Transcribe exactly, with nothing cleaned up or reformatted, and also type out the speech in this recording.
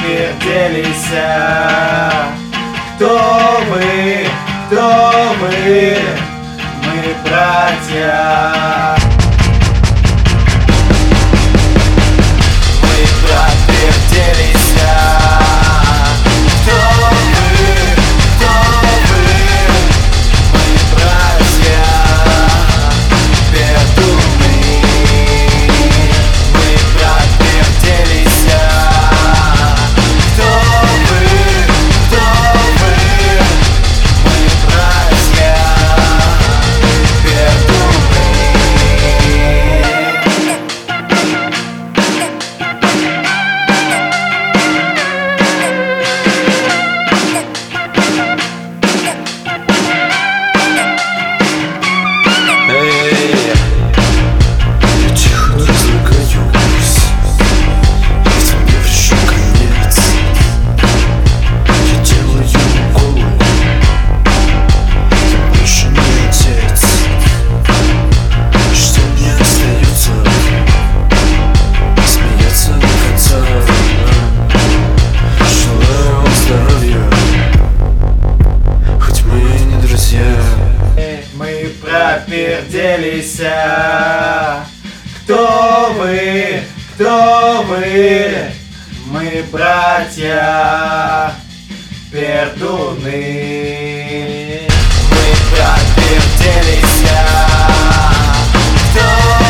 проперделись. Кто вы, кто вы? Мы братья. Мы проперделись. Кто вы, кто вы? Мы братья. Пердуны. Мы проперделись. Кто вы, кто вы? Мы братья. Пердуны. Мы проперделись. Кто вы, кто вы? Мы братья. Пердуны. Мы проперделись. Кто